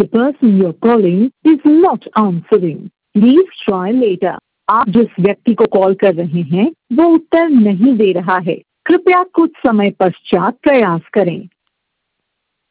The person you're calling is not answering. Please try later. आप जिस व्यक्ति को कॉल कर रहे हैं वो उत्तर नहीं दे रहा है। कृपया कुछ समय पश्चात प्रयास करें।